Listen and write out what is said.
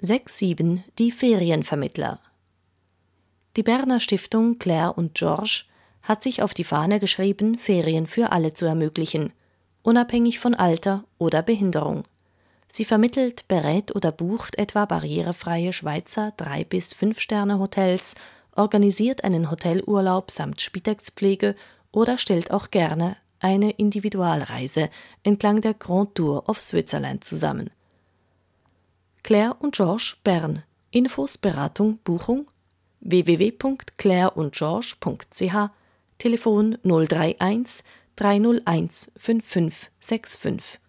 6.7 Die Ferienvermittler. Die Berner Stiftung Claire und George hat sich auf die Fahne geschrieben, Ferien für alle zu ermöglichen, unabhängig von Alter oder Behinderung. Sie vermittelt, berät oder bucht etwa barrierefreie Schweizer 3- bis 5-Sterne-Hotels, organisiert einen Hotelurlaub samt Spitex-Pflege oder stellt auch gerne eine Individualreise entlang der Grand Tour of Switzerland zusammen. Claire und George Bern. Infos, Beratung, Buchung www.claireundgeorge.ch, Telefon 031 301 5565.